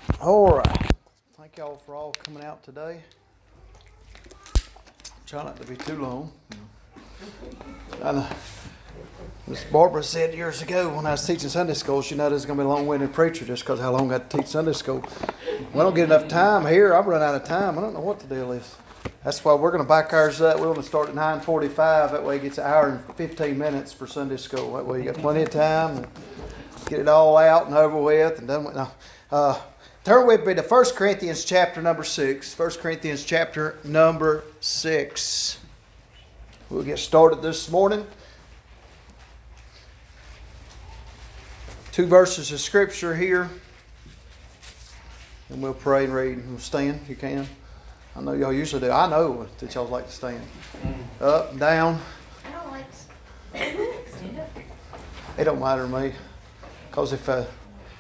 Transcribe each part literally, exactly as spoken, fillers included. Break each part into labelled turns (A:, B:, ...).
A: All right. Thank y'all for all coming out today. Try not to be too long. I know. Miss Barbara said years ago when I was teaching Sunday school, she knows it's going to be a long-winded preacher just because how long I teach Sunday school. We don't get enough time here. I've run out of time. I don't know what the deal is. That's why we're going to back ours up. We're going to start at nine forty-five. That way it gets an hour and fifteen minutes for Sunday school. That way you got plenty of time and get it all out and over with and done with. No. Uh, turn with me to First Corinthians chapter number six. First Corinthians chapter number six. We'll get started this morning. Two verses of Scripture here. And we'll pray and read. We'll stand if you can. I know y'all usually do. I know that y'all like to stand. Up and down.
B: I don't like to stand up.
A: It don't matter to me. Because if, uh,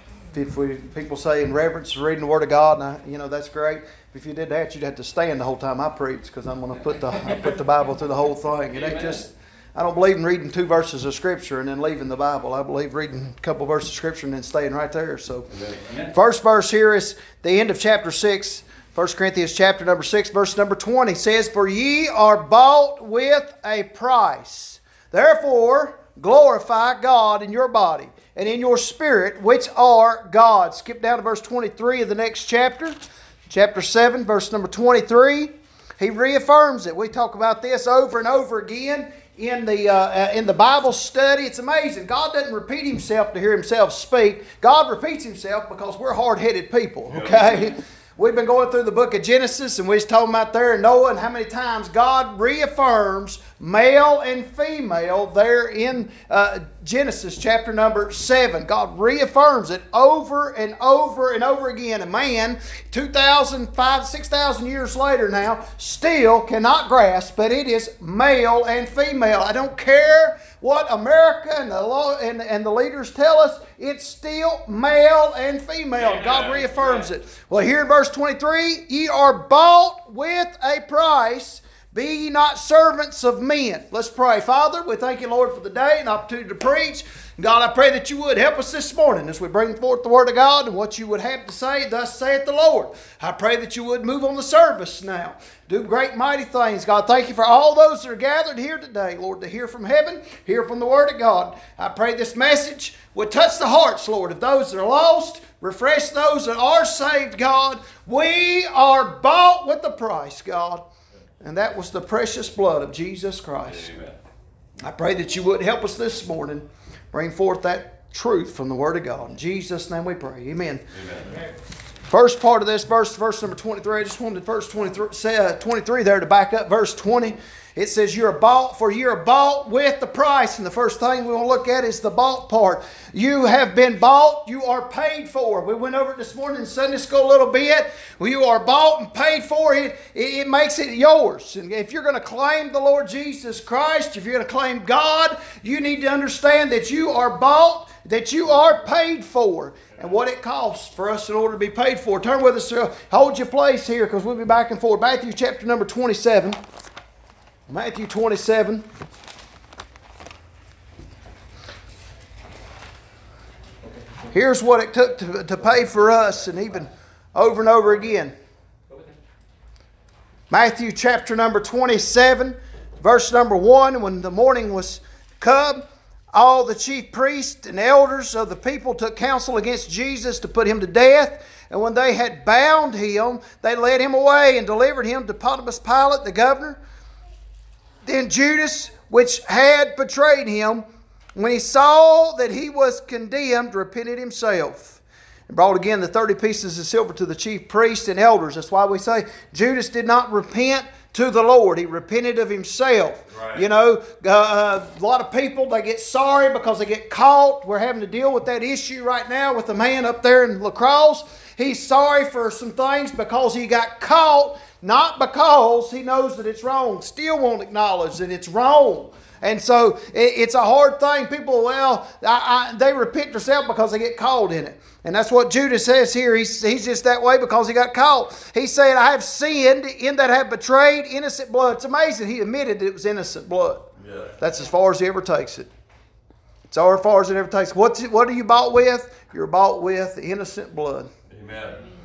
A: if we, people say in reverence, reading the Word of God, and I, you know, that's great. If you did that, you'd have to stand the whole time I preach because I'm going to put the I put the Bible through the whole thing. It ain't just... I don't believe in reading two verses of Scripture and then leaving the Bible. I believe reading a couple verses of Scripture and then staying right there. So, Amen. First verse here is the end of chapter six. First Corinthians chapter number six, verse number twenty says, "For ye are bought with a price. Therefore, glorify God in your body and in your spirit, which are God's." Skip down to verse twenty-three of the next chapter. Chapter seven, verse number twenty-three. He reaffirms it. We talk about this over and over again. In the uh, in the Bible study, it's amazing. God doesn't repeat Himself to hear Himself speak. God repeats Himself because we're hard-headed people, okay? We've been going through the book of Genesis, and we was talking about there in Noah and how many times God reaffirms male and female there in uh, Genesis chapter number seven. God reaffirms it over and over and over again. And man, two thousand, five, six thousand years later now, still cannot grasp that it is male and female. I don't care what America and the law and, and the leaders tell us, it's still male and female. God reaffirms it. Well, here in verse twenty-three, ye are bought with a price. Be ye not servants of men. Let's pray. Father, we thank you, Lord, for the day and opportunity to preach. God, I pray that you would help us this morning as we bring forth the Word of God and what you would have to say. Thus saith the Lord. I pray that you would move on the service now. Do great mighty things. God, thank you for all those that are gathered here today, Lord, to hear from heaven, hear from the Word of God. I pray this message would touch the hearts, Lord, of those that are lost. Refresh those that are saved, God. We are bought with the price, God. And that was the precious blood of Jesus Christ. Amen. I pray that you would help us this morning. Bring forth that truth from the Word of God. In Jesus' name we pray. Amen. Amen. First part of this verse, verse number twenty-three. I just wanted verse twenty-three, say, uh, twenty-three there to back up verse twenty. It says, "You are bought, for you are bought with the price." And the first thing we want to look at is the bought part. You have been bought. You are paid for. We went over it this morning in Sunday school a little bit. Well, you are bought and paid for. It, it, it makes it yours. And if you're going to claim the Lord Jesus Christ, if you're going to claim God, you need to understand that you are bought, that you are paid for, and what it costs for us in order to be paid for. Turn with us. Uh, hold your place here because we'll be back and forth. Matthew chapter number twenty-seven. Matthew twenty-seven. Here's what it took to, to pay for us, and even over and over again. Matthew chapter number twenty-seven, verse number one. When the morning was come, all the chief priests and elders of the people took counsel against Jesus to put him to death. And when they had bound him, they led him away and delivered him to Pontius Pilate, the governor. Then Judas, which had betrayed him, when he saw that he was condemned, repented himself, and brought again the thirty pieces of silver to the chief priests and elders. That's why we say Judas did not repent to the Lord. He repented of himself. Right. You know, uh, a lot of people, they get sorry because they get caught. We're having to deal with that issue right now with the man up there in La Crosse. He's sorry for some things because he got caught, not because he knows that it's wrong. Still won't acknowledge that it's wrong. And so it, it's a hard thing. People, well, I, I, they repent themselves because they get caught in it. And that's what Judas says here. He's, he's just that way because he got caught. He said, "I have sinned in that I have betrayed innocent blood." It's amazing. He admitted that it was innocent blood. Yeah. That's as far as he ever takes it. It's as far as it ever takes. What's it, what are you bought with? You're bought with innocent blood.
C: Amen.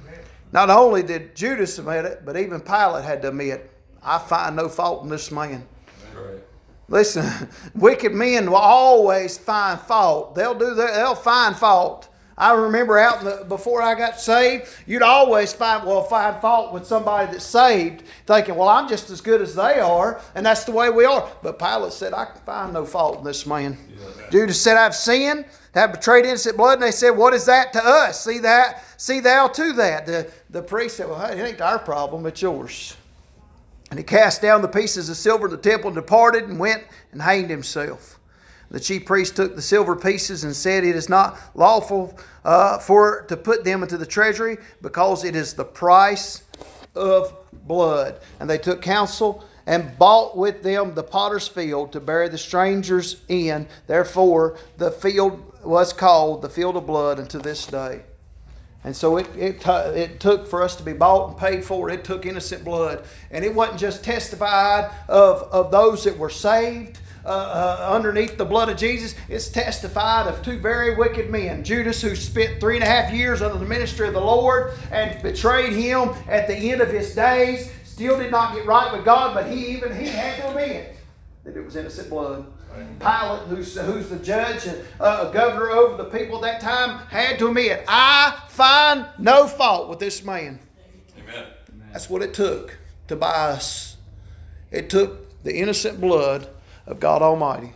A: Not only did Judas admit it, but even Pilate had to admit, I find no fault in this man.
C: Right.
A: Listen, wicked men will always find fault. They'll do that. They'll find fault. I remember out in the, before I got saved, you'd always find well find fault with somebody that's saved, thinking, well, I'm just as good as they are, and that's the way we are. But Pilate said, I can find no fault in this man. Yeah. Judas said, I've sinned, have betrayed innocent blood, and they said, what is that to us? See that? See thou to that. The, the priest said, well, hey, it ain't our problem, it's yours. And he cast down the pieces of silver in the temple and departed and went and hanged himself. The chief priest took the silver pieces and said, it is not lawful uh, for to put them into the treasury, because it is the price of blood. And they took counsel and bought with them the potter's field to bury the strangers in. Therefore the field was called the field of blood unto this day. And so it, it, it took for us to be bought and paid for. It took innocent blood. And it wasn't just testified of, of those that were saved uh, uh, underneath the blood of Jesus. It's testified of two very wicked men. Judas, who spent three and a half years under the ministry of the Lord and betrayed Him at the end of his days, still did not get right with God, but he even he had to admit that it was innocent blood. Pilate, who's, who's the judge and uh, governor over the people at that time, had to admit, I find no fault with this man.
C: Amen.
A: That's what it took to buy us. It took the innocent blood of God Almighty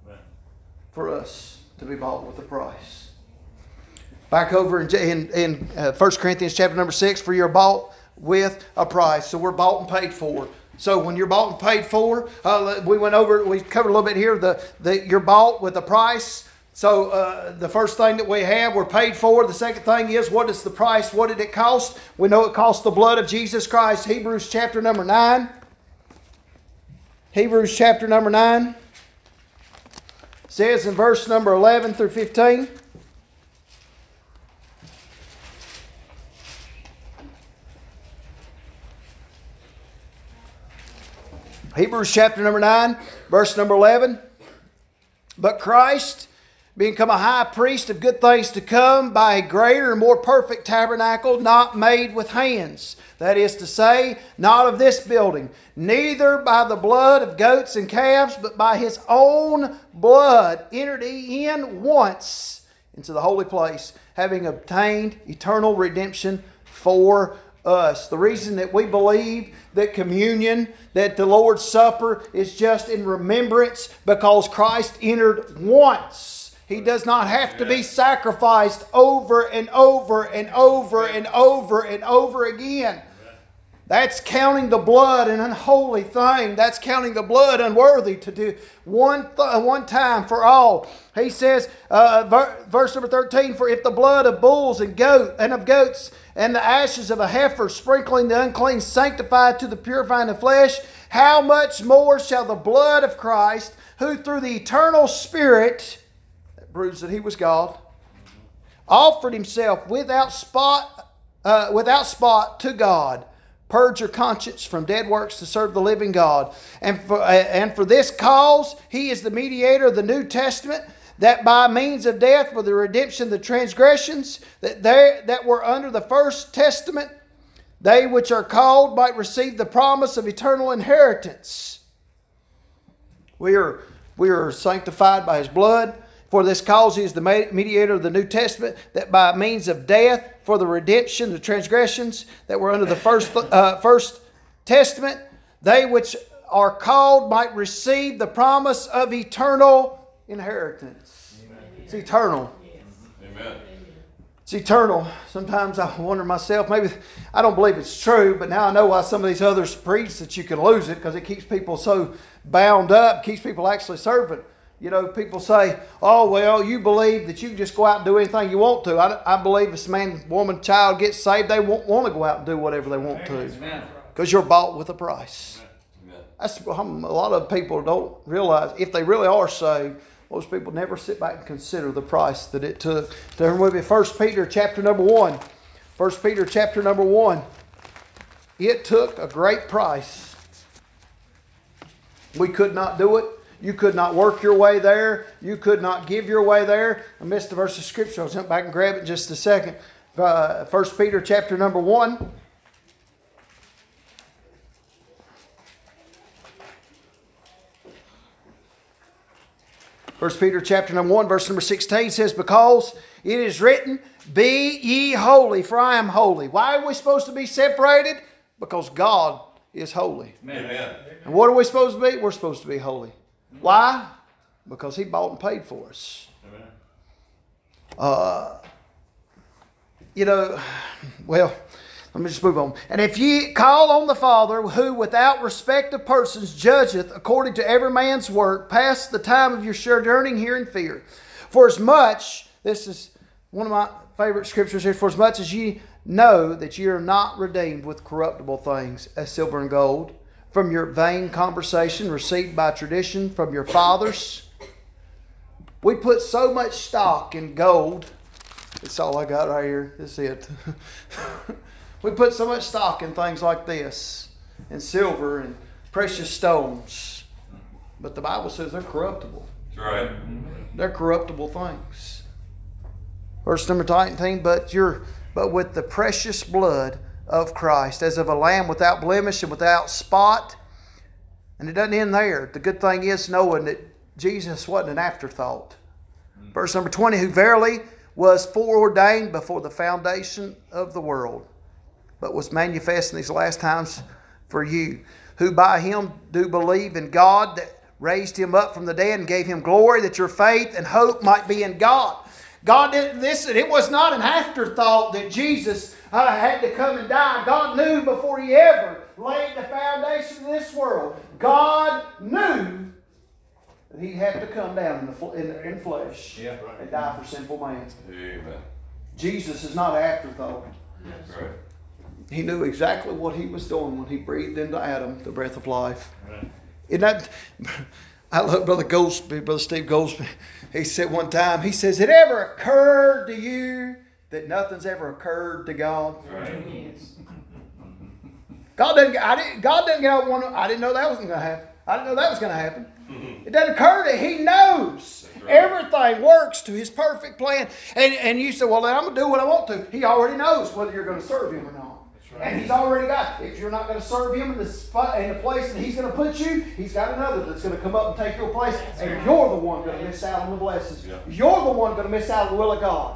A: for us to be bought with a price. Back over in, in, in uh, First Corinthians chapter number six, for you're bought with a price. So we're bought and paid for. So when you're bought and paid for, uh, we went over, we covered a little bit here, the, the you're bought with a price. So uh, the first thing that we have, we're paid for. The second thing is, what is the price? What did it cost? We know it cost the blood of Jesus Christ. Hebrews chapter number nine. Hebrews chapter number nine says in verse number eleven through fifteen. Hebrews chapter number nine, verse number eleven. But Christ, being come a high priest of good things to come, by a greater and more perfect tabernacle, not made with hands. That is to say, not of this building. Neither by the blood of goats and calves, but by His own blood entered He in once into the holy place, having obtained eternal redemption for us. The reason that we believe that communion, that the Lord's Supper is just in remembrance, because Christ entered once. He does not have to be sacrificed over and over and over and over and over again. That's counting the blood an unholy thing. That's counting the blood unworthy to do one th- one time for all. He says, uh, ver- verse number thirteen, for if the blood of bulls and goat and of goats and the ashes of a heifer sprinkling the unclean sanctify to the purifying of flesh, how much more shall the blood of Christ, who through the eternal Spirit, that proves that He was God, offered Himself without spot, uh, without spot to God, purge your conscience from dead works to serve the living God. And for, uh, and for this cause, He is the mediator of the New Testament, that by means of death for the redemption of the transgressions that they that were under the first testament, they which are called might receive the promise of eternal inheritance. We are, we are sanctified by His blood. For this cause He is the mediator of the New Testament, that by means of death for the redemption of the transgressions that were under the first, uh, first testament, they which are called might receive the promise of eternal inheritance. Amen. It's eternal.
C: Amen.
A: It's eternal. Sometimes I wonder myself, maybe I don't believe it's true, but now I know why some of these others preach that you can lose it, because it keeps people so bound up, keeps people actually serving. You know, people say, oh, well, you believe that you can just go out and do anything you want to. I, I believe if a man, woman, child gets saved, they won't want to go out and do whatever they want to. Because you're bought with a price. Amen. That's um, a lot of people don't realize, if they really are saved, most people never sit back and consider the price that it took. Turn with me, First Peter chapter number one. First Peter chapter number one. It took a great price. We could not do it. You could not work your way there. You could not give your way there. I missed the verse of Scripture. I'll jump back and grab it in just a second. Uh, First Peter chapter number one. First Peter chapter number one, verse number sixteen says, because it is written, be ye holy, for I am holy. Why are we supposed to be separated? Because God is holy.
C: Amen.
A: And what are we supposed to be? We're supposed to be holy. Why? Because He bought and paid for us.
C: Amen.
A: Uh, you know, well, let me just move on. And if ye call on the Father, who without respect of persons judgeth according to every man's work, pass the time of your sojourning here in fear. For as much, this is one of my favorite scriptures here, for as much as ye know that ye are not redeemed with corruptible things, as silver and gold, from your vain conversation received by tradition from your fathers. We put so much stock in gold. That's all I got right here. That's it. We put so much stock in things like this, and silver and precious stones. But the Bible says they're corruptible.
C: That's right.
A: They're corruptible things. Verse number nineteen, but you're but with the precious blood of Christ, as of a lamb without blemish and without spot. And it doesn't end there. The good thing is knowing that Jesus wasn't an afterthought. Verse number twenty, who verily was foreordained before the foundation of the world, but was manifest in these last times for you, who by Him do believe in God, that raised Him up from the dead and gave Him glory, that your faith and hope might be in God. God didn't listen. It was not an afterthought that Jesus uh, had to come and die. God knew before He ever laid the foundation of this world. God knew that He'd have to come down in, the fl- in, in flesh
C: Yeah, right.
A: and die for sinful man.
C: Amen.
A: Jesus is not an afterthought.
C: That's right.
A: He knew exactly what He was doing when He breathed into Adam the breath of life.
C: Right.
A: Isn't that, I love Brother Goldsby, Brother Steve Goldsby. He said one time, he says, it ever occurred to you that nothing's ever occurred to God?
C: Right.
A: God doesn't, I didn't, God doesn't get out one, I didn't know that was going to happen. I didn't know that was going to happen. It doesn't occur to Him. He knows.
C: Right.
A: Everything works to His perfect plan. And, and you say, well, then I'm going to do what I want to. He already knows whether you're going to serve Him or not.
C: Right.
A: And He's already got, if you're not going to serve Him in the spot, in the place that He's going to put you, He's got another that's going to come up and take your place. And you're the one going to miss out on the blessings.
C: Yeah.
A: You're the one going to miss out on the will of God.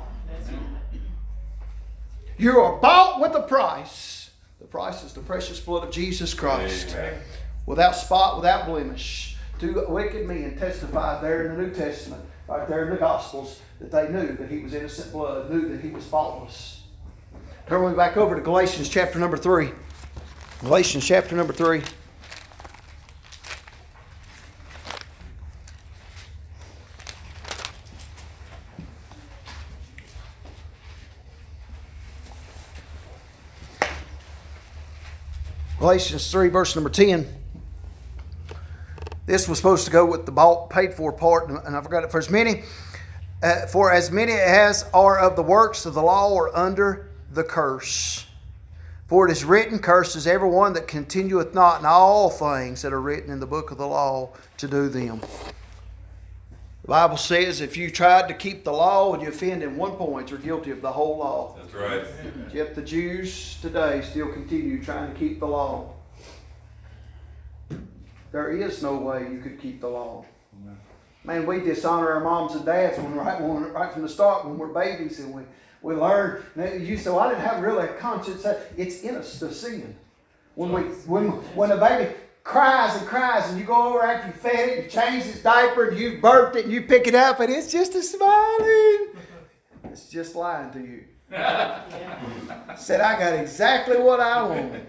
A: You are bought with a price. The price is the precious blood of Jesus Christ.
C: Amen.
A: Without spot, without blemish. Two wicked men testified there in the New Testament, right there in the Gospels, that they knew that He was innocent blood, knew that He was faultless. Turn we back over to Galatians chapter number three. Galatians chapter number three. Galatians three, verse number ten. This was supposed to go with the bought, paid for part, and I forgot it. For as many, uh, for as many as are of the works of the law are under the curse. For it is written, cursed is everyone that continueth not in all things that are written in the book of the law to do them. The Bible says if you tried to keep the law and you offend in one point, you're guilty of the whole law.
C: That's right.
A: Yet the Jews today still continue trying to keep the law. There is no way you could keep the law. Man, we dishonor our moms and dads when right, when, right from the start when we're babies, and we, we learn. You say, well, I didn't have really a conscience. It's in us to sin. When we when when a baby cries and cries, and you go over after you fed it, you changed its diaper, and you burped it, and you pick it up, and it's just a smiling. It's just lying to you. Said, I got exactly what I wanted.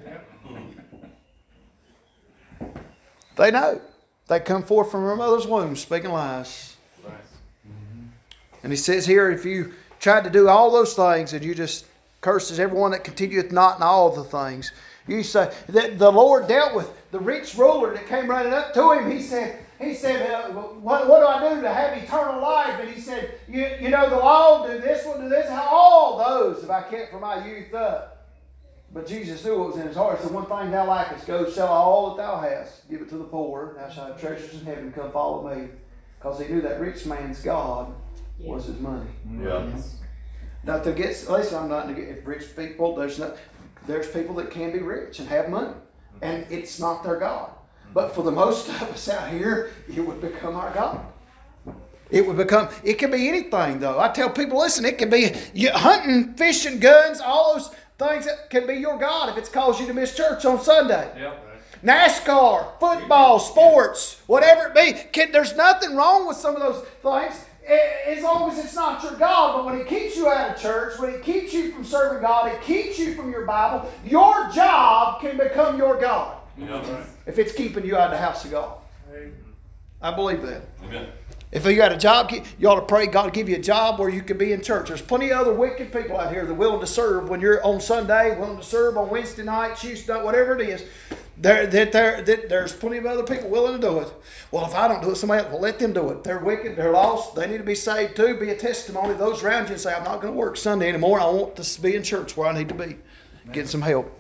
A: They know. They come forth from their mother's womb speaking lies.
C: Right.
A: And he says here, if you tried to do all those things and you just curses everyone that continueth not in all the things. You say that the Lord dealt with the rich ruler that came running up to him. He said, He said, uh, what, what do I do to have eternal life? And he said, you, you know the law, do this one, do this. All those have I kept from my youth up. But Jesus knew what was in his heart. So one thing thou lackest, go sell all that thou hast, give it to the poor. Thou shalt have treasures in heaven, come follow me. Because he knew that rich man's God was his money.
C: Yeah.
A: Now to get, listen, I'm not to get rich people. There's not, there's people that can be rich and have money, and it's not their God. But for the most of us out here, it would become our God. It would become, it can be anything though. I tell people, listen, it can be you, hunting, fishing, guns, all those things that can be your God if it's caused you to miss church on Sunday.
D: Yep.
A: NASCAR, football, sports, whatever it be. Can, there's nothing wrong with some of those things as long as it's not your God. But when it keeps you out of church, when it keeps you from serving God, it keeps you from your Bible, your job can become your God.
C: Yep.
A: If it's keeping you out of the house of God. I believe that.
C: Amen.
A: If you got a job, you ought to pray God give you a job where you can be in church. There's plenty of other wicked people out here that are willing to serve when you're on Sunday, willing to serve on Wednesday night, Tuesday night, whatever it is. There, that there, that there's plenty of other people willing to do it. Well, if I don't do it, somebody else will let them do it. They're wicked. They're lost. They need to be saved too. Be a testimony to those around you and say, I'm not going to work Sunday anymore. I want to be in church where I need to be. Get some help.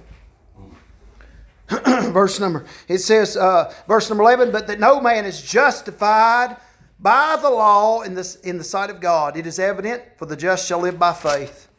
A: verse number, it says, uh, verse number eleven, but that no man is justified by the law in the, in the sight of God. It is evident, for the just shall live by faith.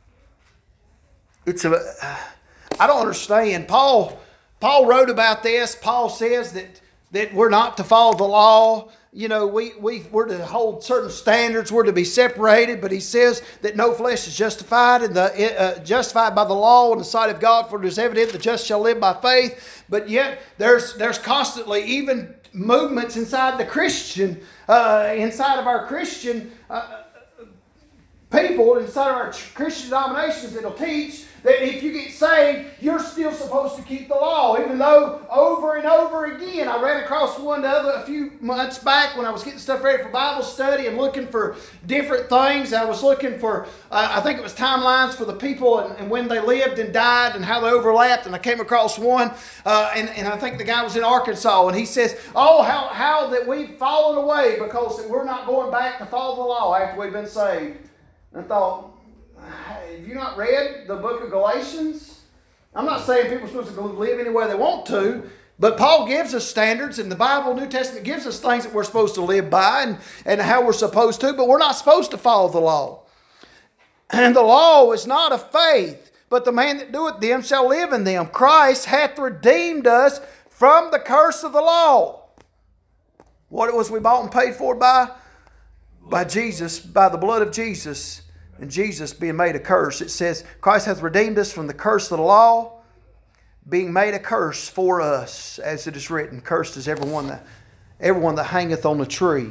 A: It's a, I don't understand. Paul, Paul wrote about this. Paul says that, that we're not to follow the law. You know, we, we, we're to hold certain standards. We're to be separated. But he says that no flesh is justified in the, uh, justified by the law in the sight of God, for it is evident the just shall live by faith. But yet there's, there's constantly even movements inside the Christian, uh, inside of our Christian uh, people, inside of our Christian denominations that'll teach that if you get saved, you're still supposed to keep the law. Even though over and over again, I ran across one the other a few months back when I was getting stuff ready for Bible study and looking for different things. I was looking for, uh, I think it was timelines for the people and, and when they lived and died and how they overlapped. And I came across one, uh, and, and I think the guy was in Arkansas, and he says, oh, how, how that we've fallen away because we're not going back to follow the law after we've been saved. And I thought, have you not read the book of Galatians? I'm not saying people are supposed to live any way they want to, but Paul gives us standards, and the Bible, New Testament, gives us things that we're supposed to live by and, and how we're supposed to, but we're not supposed to follow the law. And the law is not of faith, but the man that doeth them shall live in them. Christ hath redeemed us from the curse of the law. What was we bought and paid for by? By Jesus, by the blood of Jesus. And Jesus being made a curse. It says, Christ hath redeemed us from the curse of the law, being made a curse for us, as it is written, cursed is everyone that, everyone that hangeth on the tree.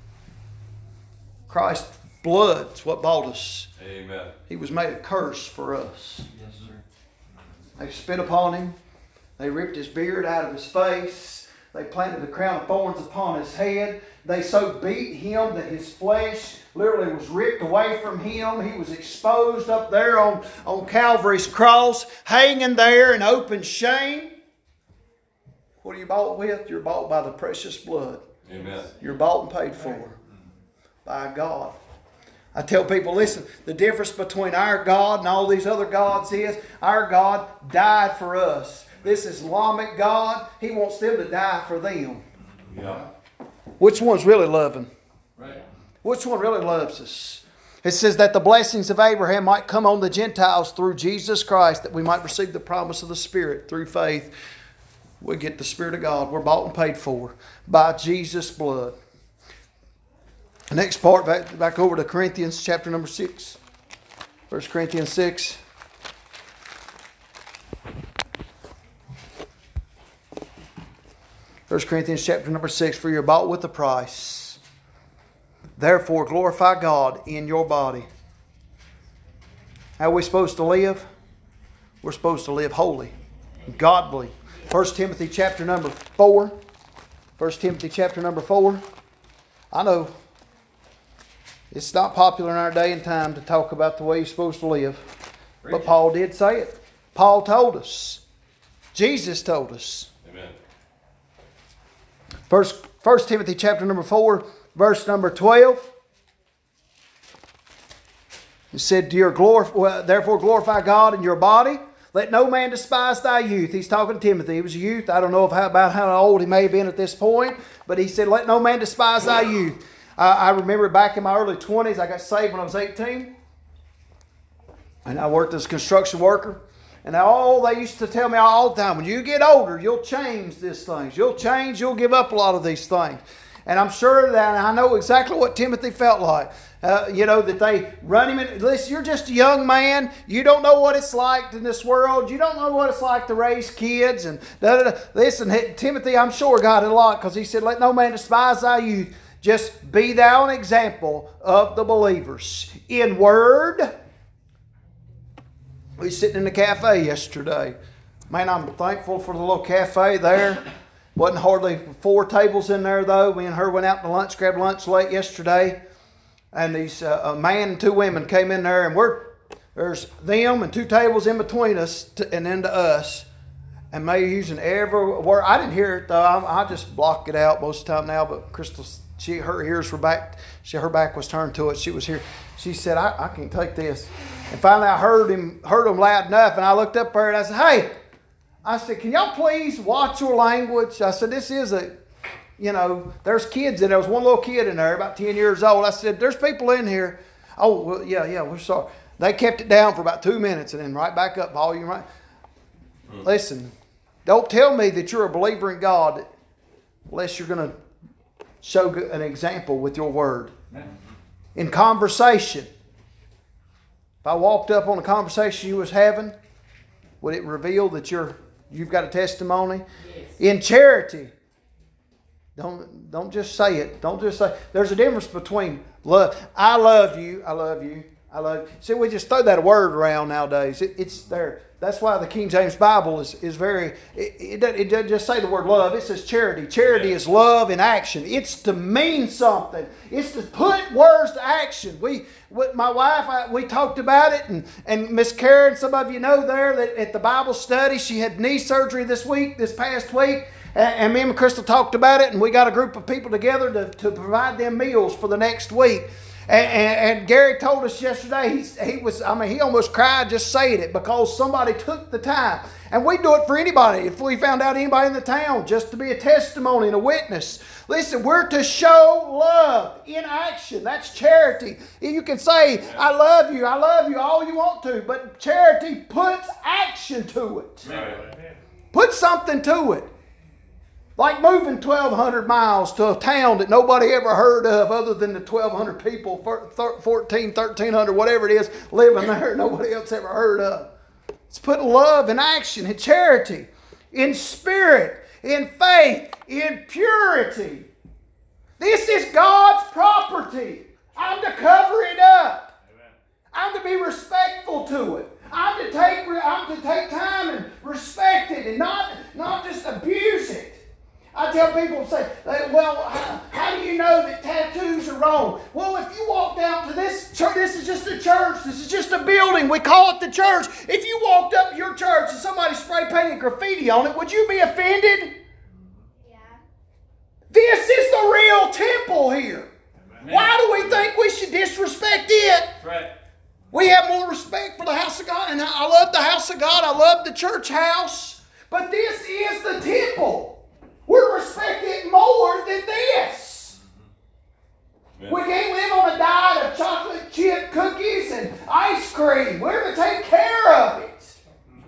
A: Christ's blood is what bought us.
C: Amen.
A: He was made a curse for us.
D: Yes, sir.
A: They spit upon him. They ripped his beard out of his face. They planted a crown of thorns upon his head. They so beat him that his flesh literally was ripped away from him. He was exposed up there on, on Calvary's cross, hanging there in open shame. What are you bought with? You're bought by the precious blood.
C: Amen.
A: You're bought and paid for by God. I tell people, listen, the difference between our God and all these other gods is our God died for us. This Islamic God, he wants them to die for them.
C: Yeah.
A: Which one's really loving?
D: Right.
A: Which one really loves us? It says that the blessings of Abraham might come on the Gentiles through Jesus Christ, that we might receive the promise of the Spirit through faith. We get the Spirit of God. We're bought and paid for by Jesus' blood. The next part, back, back over to Corinthians chapter number six. First Corinthians six. First Corinthians chapter number six, for you're bought with a price. Therefore glorify God in your body. How are we supposed to live? We're supposed to live holy, godly. First Timothy chapter number four. First Timothy chapter number four. I know it's not popular in our day and time to talk about the way you're supposed to live. But Paul did say it. Paul told us. Jesus told us.
C: Amen.
A: First, First Timothy chapter number four, verse number twelve. It said, "Dear glorif- well, therefore glorify God in your body. Let no man despise thy youth." He's talking to Timothy. He was a youth. I don't know if how, about how old he may have been at this point. But he said, let no man despise thy youth. Uh, I remember back in my early twenties, I got saved when I was eighteen. And I worked as a construction worker. And all they used to tell me all the time, when you get older, you'll change these things. You'll change, you'll give up a lot of these things. And I'm sure that I know exactly what Timothy felt like. Uh, you know, that they run him in. Listen, you're just a young man. You don't know what it's like in this world. You don't know what it's like to raise kids. And da, da, da. Listen, Timothy, I'm sure got it a lot because he said, let no man despise thy youth. Just be thou an example of the believers. In word. We was sitting in the cafe yesterday. Man, I'm thankful for the little cafe there. Wasn't hardly four tables in there though. Me and her went out to lunch, grabbed lunch late yesterday. And these uh, a man and two women came in there, and we're there's them and two tables in between us to, and then to us. And they using every word. I didn't hear it though. I, I just block it out most of the time now. But Crystal, she her ears were back. She her back was turned to it. She was here. She said, I, I can't take this. And finally, I heard him heard him loud enough, and I looked up there and I said, hey. I said, can y'all please watch your language? I said, this is a, you know, there's kids in there. There was one little kid in there, about ten years old. I said, there's people in here. Oh, well, yeah, yeah, we're sorry. They kept it down for about two minutes and then right back up, volume right. Mm. Listen, don't tell me that you're a believer in God unless you're going to show an example with your word. In conversation, if I walked up on a conversation you was having, would it reveal that you're You've got a testimony? Yes. In charity. Don't, don't just say it. Don't just say. There's a difference between love. I love you. I love you. I love you. See, we just throw that word around nowadays. It, it's there. That's why the King James Bible is, is very, it, it, doesn't, it doesn't just say the word love. It says charity. Charity is love in action. It's to mean something. It's to put words to action. We, with my wife, I, we talked about it, and, and Miss Karen, some of you know there that at the Bible study, she had knee surgery this week, this past week, and, and me and Crystal talked about it, and we got a group of people together to, to provide them meals for the next week. And, and, and Gary told us yesterday, he, he was, I mean, he almost cried just saying it because somebody took the time. And we do it for anybody. If we found out anybody in the town, just to be a testimony and a witness. Listen, we're to show love in action. That's charity. You can say, I love you, I love you, all you want to. But charity puts action to it. Amen. Put something to it. Like moving twelve hundred miles to a town that nobody ever heard of other than the twelve hundred people, fourteen, thirteen hundred, whatever it is, living there nobody else ever heard of. It's putting love in action, in charity, in spirit, in faith, in purity. This is God's property. I'm to cover it up. Amen. I'm to be respectful to it. I'm to take, I'm to take time and respect it and not, not just abuse it. I tell people, say, well, how, how do you know that tattoos are wrong? Well, if you walk down to this church, this is just a church. This is just a building. We call it the church. If you walked up to your church and somebody spray painted graffiti on it, would you be offended?
B: Yeah.
A: This is the real temple here. Amen. Why do we think we should disrespect it?
C: Right.
A: We have more respect for the house of God, and I love the house of God. I love the church house. But this is the temple. We respect it more than this. Yeah. We can't live on a diet of chocolate chip cookies and ice cream. We're to take care of it.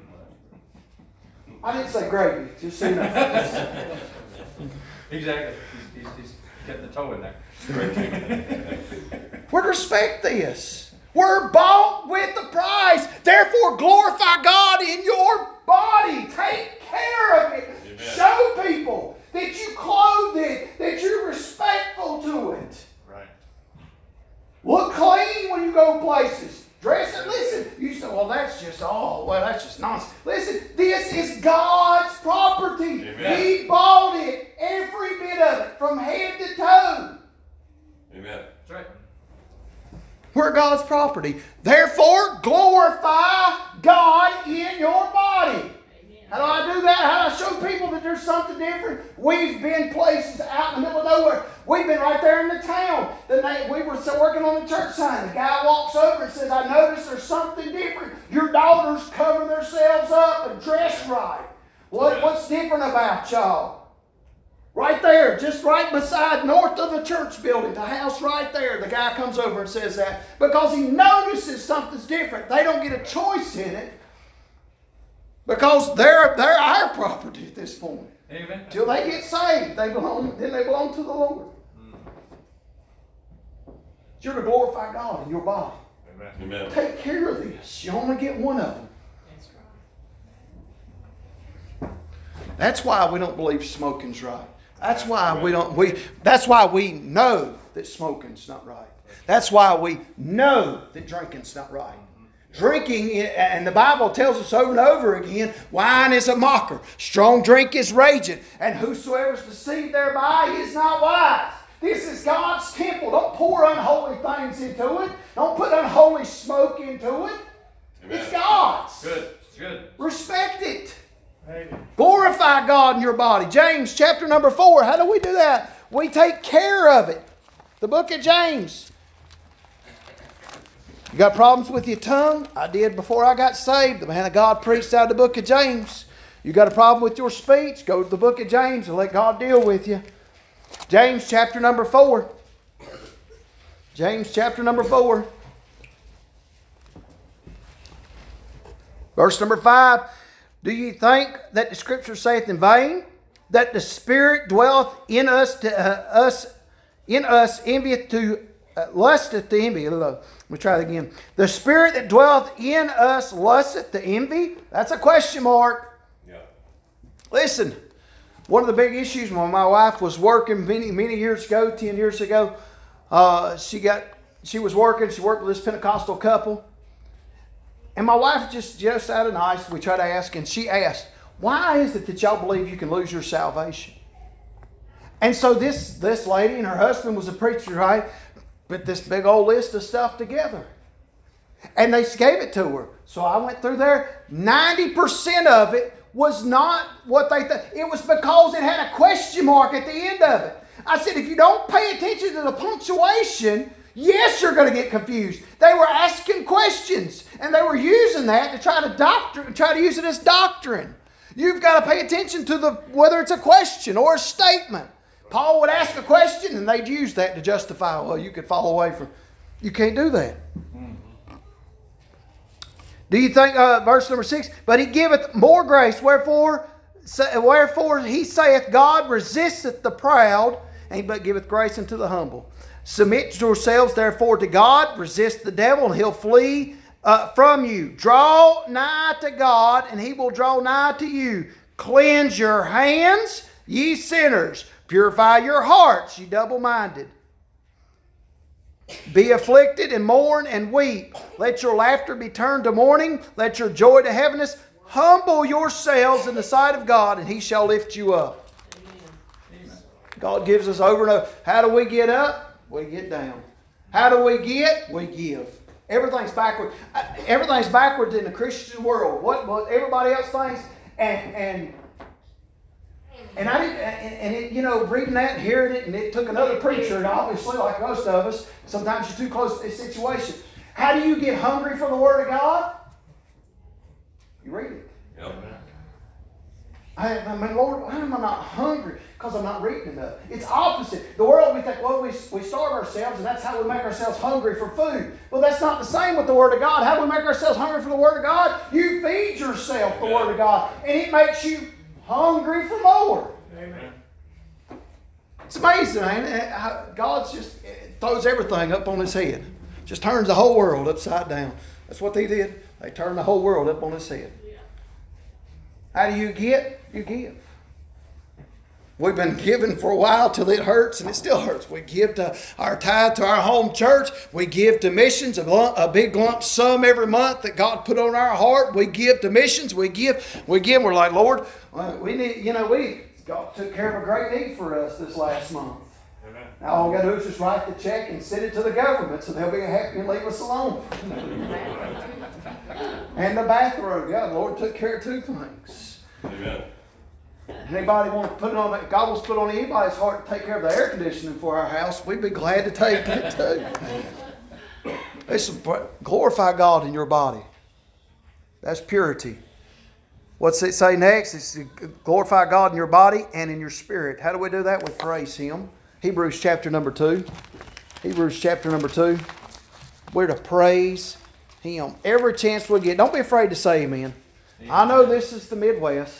A: I didn't say gravy, just so you know.
D: Exactly. He's, he's, he's getting the toe in there.
A: We're to respect this. We're bought with a price. Therefore, glorify God in your body. Take care of it. Amen. Show people that you clothe it, that you're respectful to it.
D: Right.
A: Look clean when you go places. Dress it. Listen, you say, well, that's just all. Well, that's just nonsense. Listen, this is God's property. Amen. He bought it, every bit of it, from head to toe.
C: Amen.
D: That's right.
A: We're God's property. Therefore, glorify God in your body. How do I do that? How do I show people that there's something different? We've been places out in the middle of nowhere. We've been right there in the town. The night we were working on the church sign. The guy walks over and says, I noticed there's something different. Your daughters cover themselves up and dress right. What, what's different about y'all? Right there, just right beside, north of the church building, the house right there, the guy comes over and says that because he notices something's different. They don't get a choice in it because they're, they're our property at this point.
D: Amen.
A: Till they get saved, they belong, then they belong to the Lord. You're to glorify God in your body.
D: Amen.
C: Amen.
A: Take care of this. You only get one of them. That's why we don't believe smoking's right. That's why we don't we that's why we know that smoking's not right. That's why we know that drinking's not right. Drinking, and the Bible tells us over and over again, wine is a mocker, strong drink is raging, and whosoever is deceived thereby is not wise. This is God's temple. Don't pour unholy things into it. Don't put unholy smoke into it.
C: Amen.
A: It's God's.
D: Good. It's good.
A: Respect it.
D: Amen.
A: Glorify God in your body. James chapter number four. How do we do that? We take care of it. The book of James. You got problems with your tongue? I did before I got saved. The man of God preached out of the book of James. You got a problem with your speech? Go to the book of James and let God deal with you. James chapter number four. James chapter number four. Verse number five. Do you think that the Scripture saith in vain that the Spirit dwelleth in us to uh, us in us envieth to uh, lusteth to envy? Let me try that again. The Spirit that dwelleth in us lusteth to envy? That's a question mark.
C: Yeah.
A: Listen, one of the big issues when my wife was working many many years ago, ten years ago, uh, she got she was working. She worked with this Pentecostal couple. And my wife just, just out of nice, we tried to ask, and she asked, why is it that y'all believe you can lose your salvation? And so this, this lady and her husband was a preacher, right? Put this big old list of stuff together. And they gave it to her. So I went through there. ninety percent of it was not what they thought. It was because it had a question mark at the end of it. I said, if you don't pay attention to the punctuation, yes, you're going to get confused. They were asking questions, and they were using that to try to doctrine, try to use it as doctrine. You've got to pay attention to the whether it's a question or a statement. Paul would ask a question, and they'd use that to justify, well, you could fall away from. You can't do that. Do you think, uh, verse number six, but he giveth more grace, wherefore, wherefore he saith, God resisteth the proud, and but giveth grace unto the humble. Submit yourselves therefore to God, resist the devil, and he'll flee uh, from you. Draw nigh to God, and he will draw nigh to you. Cleanse your hands, ye sinners. Purify your hearts, ye double-minded. Be afflicted and mourn and weep. Let your laughter be turned to mourning. Let your joy to heaviness. Humble yourselves in the sight of God, and he shall lift you up. Amen. God gives us over and over. How do we get up? We get down. How do we get? We give. Everything's backward. Everything's backwards in the Christian world. What, what everybody else thinks, and and and I didn't. And, and it, you know, reading that and hearing it, and it took another preacher, and obviously, like most of us, sometimes you're too close to this situation. How do you get hungry for the Word of God? You read it.
C: Yep.
A: I, I mean, Lord, why am I not hungry? Because I'm not reading enough. It's opposite. The world, we think, well, we, we starve ourselves, and that's how we make ourselves hungry for food. Well, that's not the same with the Word of God. How do we make ourselves hungry for the Word of God? You feed yourself the Word of God, and it makes you hungry for more.
D: Amen.
A: It's amazing, ain't it? How God's just throws everything up on his head. Just turns the whole world upside down. That's what they did. They turned the whole world up on his head. How do you get? You give. We've been giving for a while till it hurts, and it still hurts. We give to our tithe to our home church. We give to missions, a, lump, a big lump sum every month that God put on our heart. We give to missions. We give. We give. We're like, Lord, we need. You know, we God took care of a great need for us this last month.
D: Amen.
A: Now all we got to do is just write the check and send it to the government, so they'll be happy and leave us alone. And the bathroom, yeah, the Lord took care of two things.
C: Amen.
A: Anybody want to put it on? God wants to put on anybody's heart to take care of the air conditioning for our house. We'd be glad to take it too. Listen, glorify God in your body. That's purity. What's it say next? It's to glorify God in your body and in your spirit. How do we do that? We praise Him. Hebrews chapter number two. Hebrews chapter number two. We're to praise Him every chance we get. Don't be afraid to say amen. I know this is the Midwest.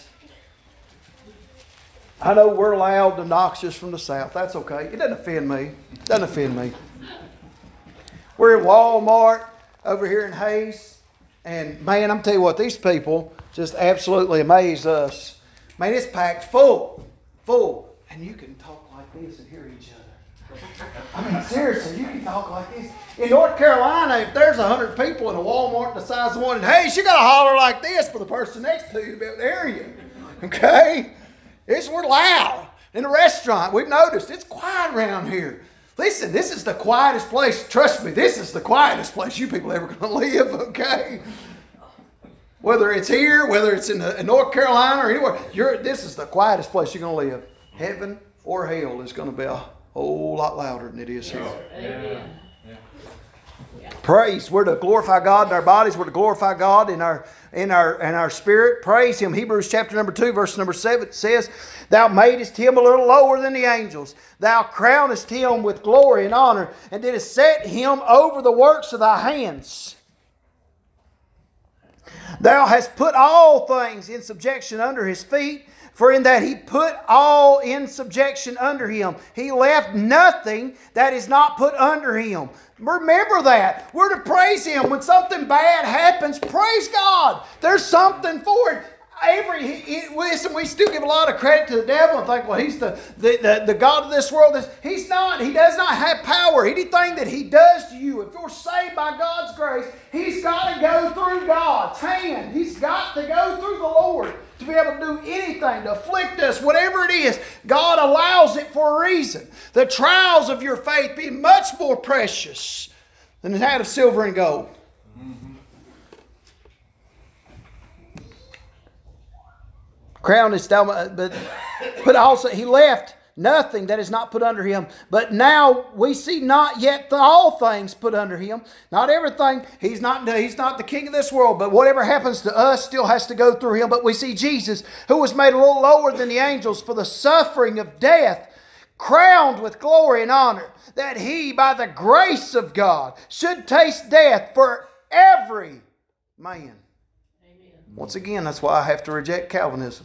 A: I know we're loud and obnoxious from the South. That's okay. It doesn't offend me. It doesn't offend me. We're at Walmart over here in Hayes. And man, I'm telling you what, these people just absolutely amaze us. Man, it's packed full. Full. And you can talk like this and hear each other. I mean, seriously, you can talk like this. In North Carolina, if there's a hundred people in a Walmart the size of one in Hayes, you got to holler like this for the person next to you to be able to hear you. Okay? It's, we're loud. In a restaurant, we've noticed it's quiet around here. Listen, this is the quietest place. Trust me, this is the quietest place you people ever going to live, okay? Whether it's here, whether it's in, the, in North Carolina or anywhere, you're, this is the quietest place you're going to live. Heaven or hell is going to be a whole lot louder than it is here.
B: Amen.
A: Praise. We're to glorify God in our bodies. We're to glorify God in our in our in our spirit. Praise Him. Hebrews chapter number two, verse number seven says, Thou madest Him a little lower than the angels. Thou crownest Him with glory and honor, and didst set Him over the works of Thy hands. Thou hast put all things in subjection under His feet. For in that He put all in subjection under Him. He left nothing that is not put under Him. Remember that. We're to praise Him. When something bad happens, praise God. There's something for it. Every, he, he, listen, we still give a lot of credit to the devil and think, well, he's the, the, the, the God of this world. He's not. He does not have power. Anything that he does to you, if you're saved by God's grace, he's got to go through God's hand. He's got to go through the Lord to be able to do anything, to afflict us, whatever it is. God allows it for a reason. The trials of your faith be much more precious than that of silver and gold. Crown is down, but, but also he left nothing that is not put under him. But now we see not yet the, all things put under him. Not everything. He's not, he's not the king of this world. But whatever happens to us still has to go through him. But we see Jesus, who was made a little lower than the angels for the suffering of death, crowned with glory and honor, that he, by the grace of God, should taste death for every man. Amen. Once again, that's why I have to reject Calvinism.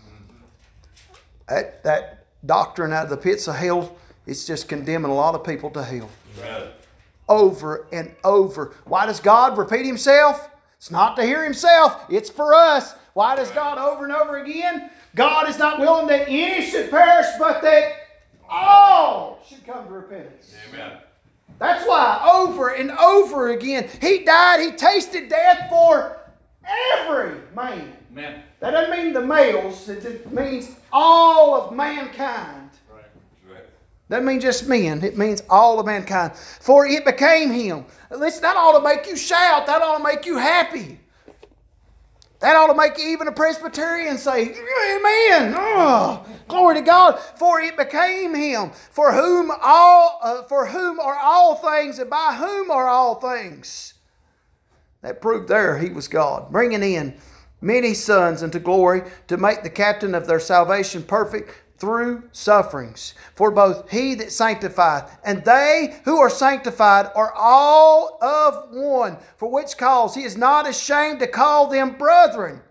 A: That, that doctrine out of the pits of hell, it's just condemning a lot of people to hell.
C: Amen.
A: Over and over. Why does God repeat Himself? It's not to hear Himself. It's for us. Why does God over and over again? God is not willing that any should perish, but that all should come to repentance.
C: Amen.
A: That's why over and over again, He died, He tasted death for every man.
D: Amen.
A: That doesn't mean the males. It means all of mankind.
D: Right.
C: Right.
A: Doesn't mean just men. It means all of mankind. For it became Him. Listen, that ought to make you shout. That ought to make you happy. That ought to make even a Presbyterian say, Amen. Oh, glory to God. For it became Him, for whom all, uh, for whom are all things, and by whom are all things. That proved there He was God, bringing in many sons into glory, to make the captain of their salvation perfect through sufferings. For both He that sanctifieth and they who are sanctified are all of one, for which cause He is not ashamed to call them brethren.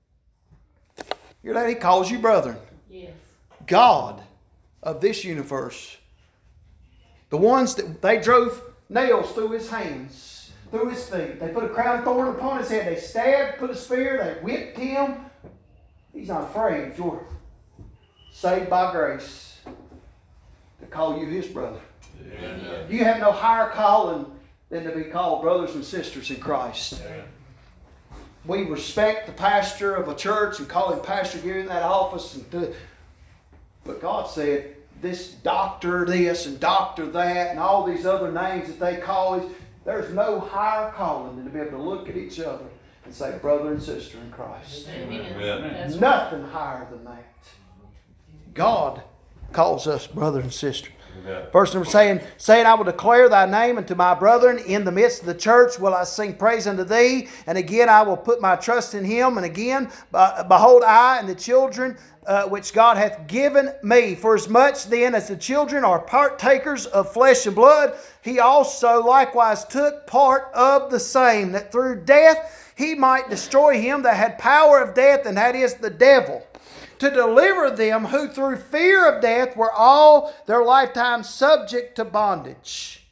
A: Hear that? He calls you brethren.
B: Yes.
A: God of this universe. The ones that they drove nails through His hands, through His feet. They put a crown of thorn upon His head. They stabbed, put a spear, they whipped Him. He's not afraid if you're saved by grace to call you His brother.
C: Amen.
A: You have no higher calling than to be called brothers and sisters in Christ.
D: Amen.
A: We respect the pastor of a church and call him pastor, give him that office. And do, but God said, this doctor this and doctor that and all these other names that they call it, there's no higher calling than to be able to look at each other and say brother and sister in Christ.
B: Amen.
C: Amen.
B: That's right.
A: Nothing higher than that. God calls us brother and sister.
C: Amen.
A: Verse number saying, saying, I will declare thy name unto my brethren. In the midst of the church will I sing praise unto thee. And again I will put my trust in him. And again, behold, I and the children uh, which God hath given me. For as much then as the children are partakers of flesh and blood, he also likewise took part of the same, that through death he might destroy him that had power of death, and that is the devil, to deliver them who through fear of death were all their lifetime subject to bondage.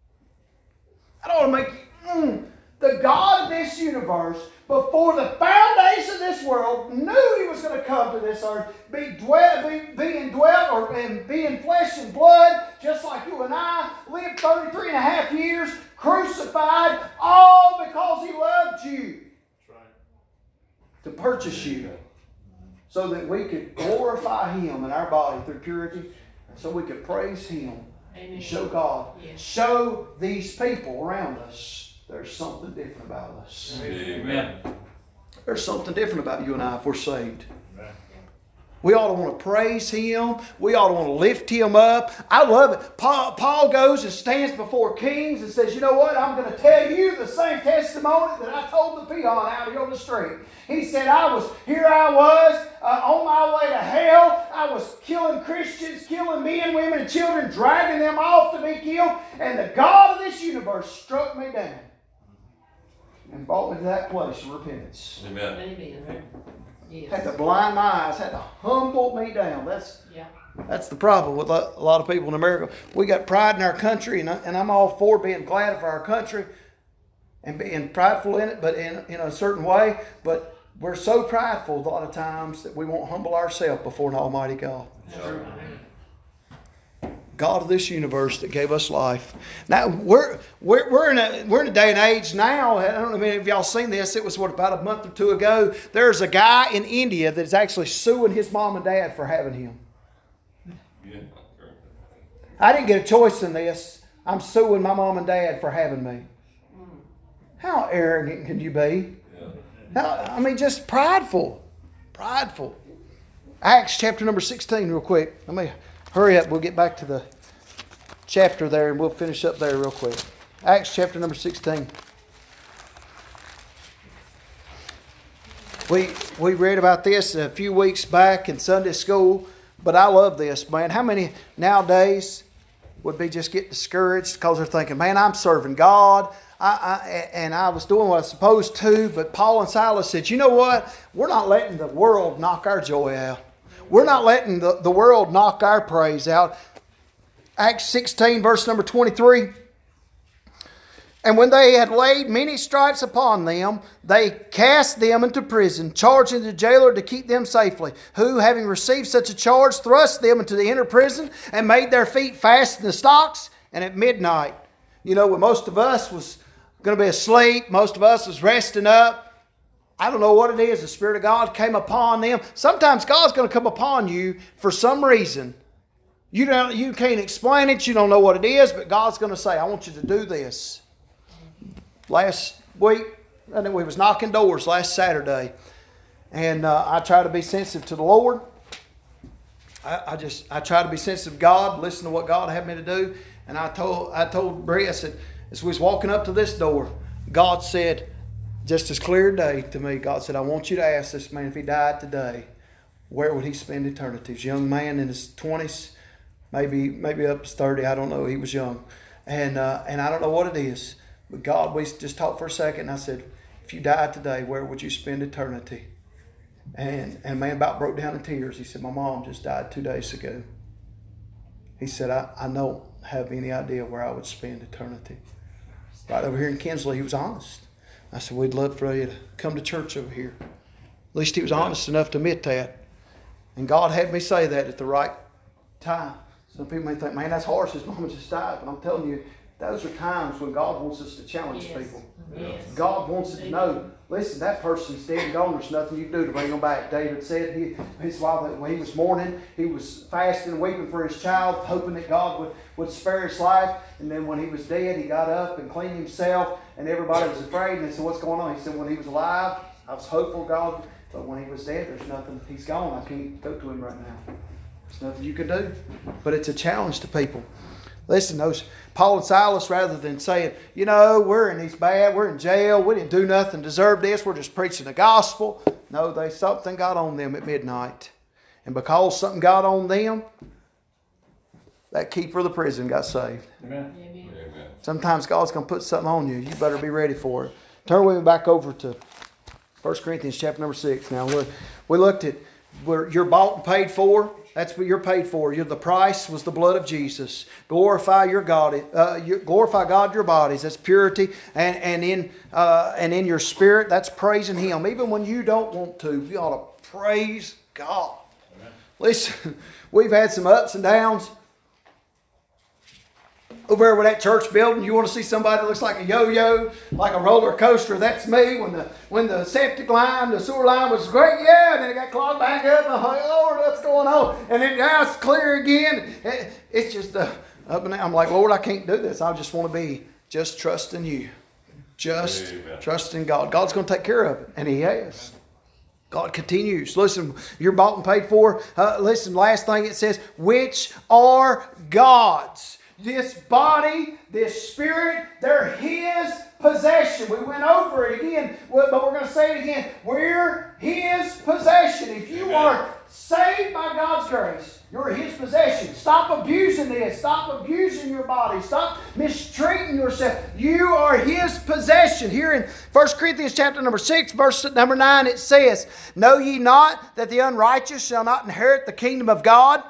A: I don't want to make you, mm, the God of this universe, before the foundation of this world, knew he was going to come to this earth, be, dwell, be, be indwelt or and be in flesh and blood, just like you and I, lived thirty-three and a half years, crucified, all because he loved you.
D: That's right.
A: To purchase you, so that we could glorify him in our body through purity, so we could praise him
B: Amen.
A: and show God.
B: Yes.
A: Show these people around us there's something different about us.
C: Amen.
A: There's something different about you and I if we're saved.
D: Amen.
A: We ought to want to praise him. We ought to want to lift him up. I love it. Paul, Paul goes and stands before kings and says, you know what? I'm going to tell you the same testimony that I told the peon out here on the street. He said, I was, here I was, uh, on my way to hell. I was killing Christians, killing men, women, and children, dragging them off to be killed. And the God of this universe struck me down and brought me to that place of repentance.
C: Amen.
B: Amen. Yes.
A: Had to blind my eyes, had to humble me down. That's
B: Yeah.
A: that's the problem with a lot of people in America. We got pride in our country, and, I, and I'm all for being glad for our country and being prideful in it, but in, in a certain way. But we're so prideful a lot of times that we won't humble ourselves before an almighty God.
C: Sure.
A: God of this universe that gave us life. Now we're we're we're in a we're in a day and age now. I don't know if any of y'all seen this. It was what about a month or two ago. There's a guy in India that's actually suing his mom and dad for having him.
C: Yeah.
A: I didn't get a choice in this. I'm suing my mom and dad for having me. How arrogant can you be?
C: Yeah.
A: How, I mean, just prideful, prideful. Acts chapter number sixteen, real quick. Let me. Hurry up, we'll get back to the chapter there and we'll finish up there real quick. Acts chapter number sixteen. We we read about this a few weeks back in Sunday school, but I love this, man. How many nowadays would be just get discouraged because they're thinking, man, I'm serving God, I, I, and I was doing what I was supposed to, but Paul and Silas said, you know what? We're not letting the world knock our joy out. We're not letting the, the world knock our praise out. Acts sixteen, verse number twenty-three. And when they had laid many stripes upon them, they cast them into prison, charging the jailer to keep them safely, who, having received such a charge, thrust them into the inner prison and made their feet fast in the stocks. And at midnight, you know, when most of us was going to be asleep, most of us was resting up, I don't know what it is. The Spirit of God came upon them. Sometimes God's going to come upon you for some reason. You don't, you can't explain it. You don't know what it is, but God's going to say, I want you to do this. Last week, I think we was knocking doors last Saturday. And uh, I try to be sensitive to the Lord. I, I just, I try to be sensitive to God, listen to what God had me to do. And I told, I told Bree, I said, as we was walking up to this door, God said, just as clear day to me, God said, I want you to ask this man if he died today, where would he spend eternity? He's a young man in his twenties, maybe maybe up to thirty, I don't know. He was young. And uh, and I don't know what it is. But God, we just talked for a second, and I said, if you died today, where would you spend eternity? And, and man about broke down in tears. He said, my mom just died two days ago. He said, I, I don't have any idea where I would spend eternity. Right over here in Kinsley, he was honest. I said, we'd love for you to come to church over here. At least he was honest enough to admit that. And God had me say that at the right time. Some people may think, man, that's harsh. His mama just died. But I'm telling you, those are times when God wants us to challenge
B: Yes.
A: people.
B: Yes.
A: God wants us to know, listen, that person's dead and gone. There's nothing you can do to bring them back. David said he, his while when he was mourning, he was fasting and weeping for his child, hoping that God would, would spare his life. And then when he was dead, he got up and cleaned himself, and everybody was afraid. And they said, what's going on? He said, when he was alive, I was hopeful, God, but when he was dead, there's nothing. He's gone. I can't go to him right now. There's nothing you can do. But it's a challenge to people. Listen, those Paul and Silas, rather than saying, you know, we're in these bad, we're in jail, we didn't do nothing to deserve this, we're just preaching the gospel. No, they something got on them at midnight. And because something got on them, that keeper of the prison got saved.
D: Amen.
B: Amen.
C: Amen.
A: Sometimes God's going to put something on you. You better be ready for it. Turn with me back over to First Corinthians chapter number six. Now, we we looked at where you're bought and paid for. That's what you're paid for. You're, the price was the blood of Jesus. Glorify your God. Uh, you, glorify God your bodies. That's purity. And, and, in, uh, and in your spirit, that's praising Him. Even when you don't want to, you ought to praise God. Amen. Listen, we've had some ups and downs. Over there with that church building, you want to see somebody that looks like a yo-yo, like a roller coaster. That's me. When the when the septic line, the sewer line was great, yeah, and then it got clogged back up. And I'm like, Lord, what's going on? And then now it's clear again. It's just uh, up and down. I'm like, Lord, I can't do this. I just want to be just trusting you, just
C: Amen.
A: trusting God. God's going to take care of it, and He has. God continues. Listen, you're bought and paid for. Uh, listen, last thing it says, which are God's. This body, this spirit, they're His possession. We went over it again, but we're going to say it again. We're His possession. If you
C: Amen.
A: are saved by God's grace, you're His possession. Stop abusing this. Stop abusing your body. Stop mistreating yourself. You are His possession. Here in First Corinthians chapter number six, verse number nine, it says, know ye not that the unrighteous shall not inherit the kingdom of God?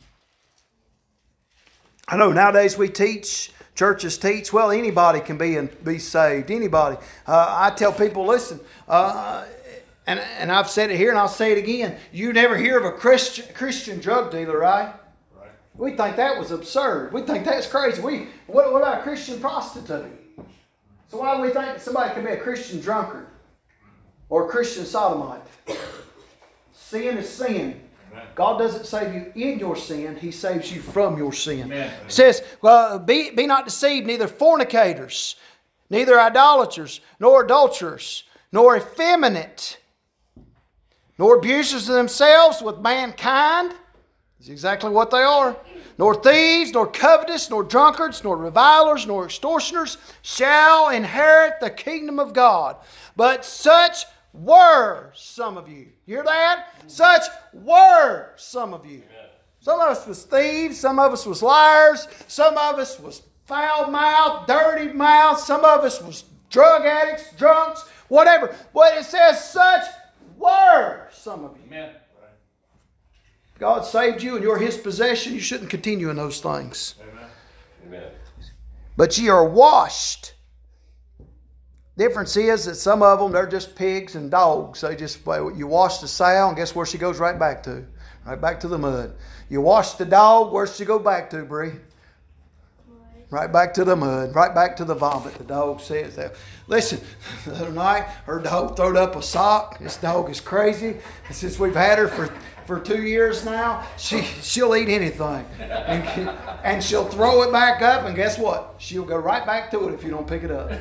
A: I know nowadays we teach, churches teach, well, anybody can be and be saved. Anybody. Uh, I tell people, listen, uh, and, and I've said it here and I'll say it again. You never hear of a Christian, Christian drug dealer, right?
D: Right.
A: We think that was absurd. We think that's crazy. We what, what about a Christian prostitute? So why do we think that somebody can be a Christian drunkard or a Christian sodomite? Sin is sin. God doesn't save you in your sin. He saves you from your sin.
D: Amen.
A: It says, well, be, be not deceived, neither fornicators, neither idolaters, nor adulterers, nor effeminate, nor abusers of themselves with mankind. That's exactly what they are. Nor thieves, nor covetous, nor drunkards, nor revilers, nor extortioners shall inherit the kingdom of God. But such were some of you. You hear that? Such were some of you. Some of us was thieves. Some of us was liars. Some of us was foul-mouthed, dirty mouth. Some of us was drug addicts, drunks, whatever. But it says such were some of you.
D: Amen.
A: God saved you and you're His possession. You shouldn't continue in those things.
D: Amen.
C: Amen.
A: But ye are washed. Difference is that some of them, they're just pigs and dogs. They just, you wash the sow and guess where she goes right back to? Right back to the mud. You wash the dog, where's she go back to, Bree? Right back to the mud. Right back to the vomit, the dog says that. Listen, the other night, her dog throwed up a sock. This dog is crazy. And since we've had her for, for two years now, she, she'll eat anything. And, and she'll throw it back up, and guess what? She'll go right back to it if you don't pick it up.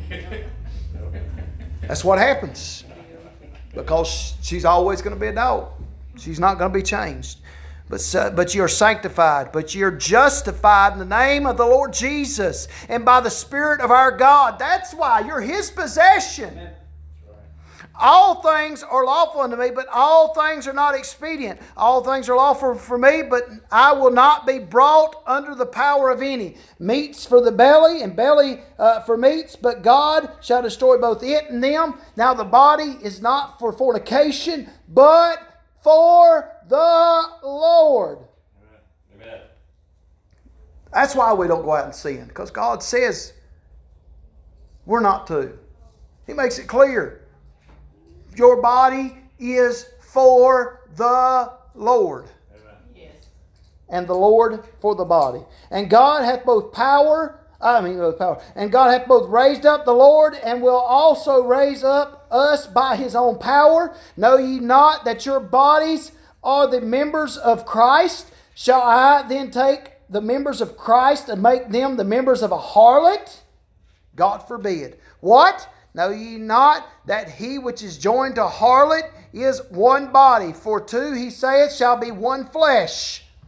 A: That's what happens. Because she's always going to be a dog. She's not going to be changed. But, uh, but you're sanctified. But you're justified in the name of the Lord Jesus. And by the Spirit of our God. That's why you're His possession. All things are lawful unto me, but all things are not expedient. All things are lawful for me, but I will not be brought under the power of any. Meats for the belly, and belly uh, for meats, but God shall destroy both it and them. Now the body is not for fornication, but for the Lord.
C: Amen.
A: That's why we don't go out and sin, because God says we're not to. He makes it clear. Your body is for the Lord.
D: Amen.
B: Yes.
A: And the Lord for the body. And God hath both power, I mean both power, and God hath both raised up the Lord, and will also raise up us by His own power. Know ye not that your bodies are the members of Christ? Shall I then take the members of Christ and make them the members of a harlot? God forbid. What? Know ye not that he which is joined to harlot is one body? For two, he saith, shall be one flesh.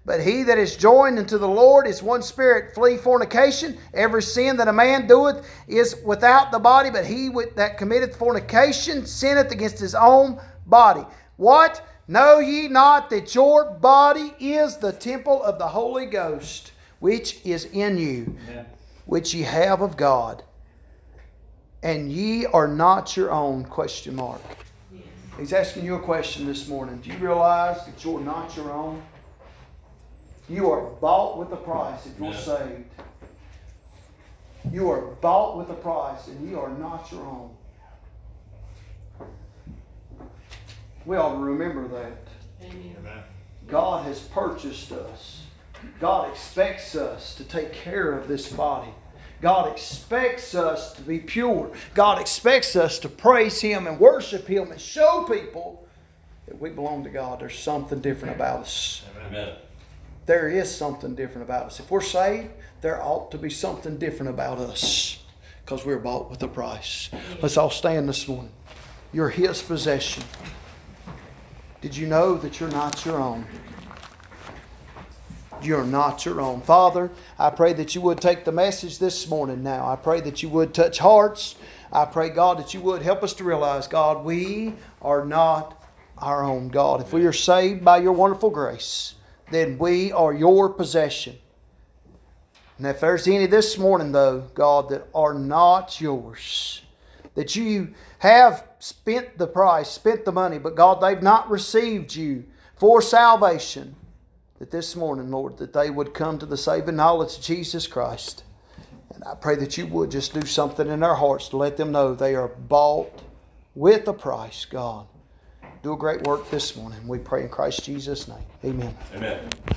A: But he that is joined unto the Lord is one spirit. Flee fornication. Every sin that a man doeth is without the body, but he that committeth fornication sinneth against his own body. What? Know ye not that your body is the temple of the Holy Ghost, which is in you,
D: Amen.
A: which ye have of God, and ye are not your own? Question mark.
B: Yes.
A: He's asking you a question this morning. Do you realize that you're not your own? You are bought with a price if you're
C: Yeah.
A: saved. You are bought with a price, and you are not your own. We ought to remember that.
B: Amen.
D: Amen.
A: God has purchased us. God expects us to take care of this body. God expects us to be pure. God expects us to praise Him and worship Him and show people that we belong to God. There's something different about us.
C: Amen.
A: There is something different about us. If we're saved, there ought to be something different about us because we're bought with a price. Let's all stand this morning. You're His possession. Did you know that you're not your own? You're not your own. Father, I pray that you would take the message this morning now. I pray that you would touch hearts. I pray, God, that you would help us to realize, God, we are not our own. God, if we are saved by your wonderful grace, then we are your possession. And if there's any this morning, though, God, that are not yours, that you have spent the price, spent the money, but God, they've not received you for salvation, that this morning, Lord, that they would come to the saving knowledge of Jesus Christ. And I pray that you would just do something in their hearts to let them know they are bought with a price, God. Do a great work this morning. We pray in Christ Jesus' name. Amen.
C: Amen.